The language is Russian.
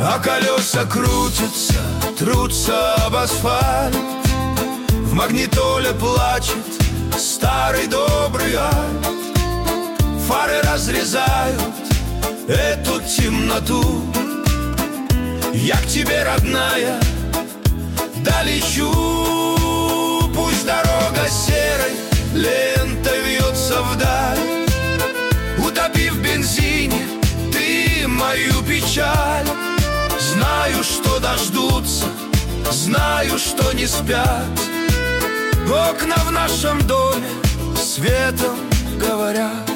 а колеса крутятся, трутся об асфальт. В магнитоле плачет старый добрый альт. Фары разрезают эту темноту. Я к тебе, родная, долечу. Пусть дорога серой лентой вьется вдаль, утопи в бензине ты мою печаль. Знаю, что дождутся, знаю, что не спят. Окна в нашем доме светом говорят.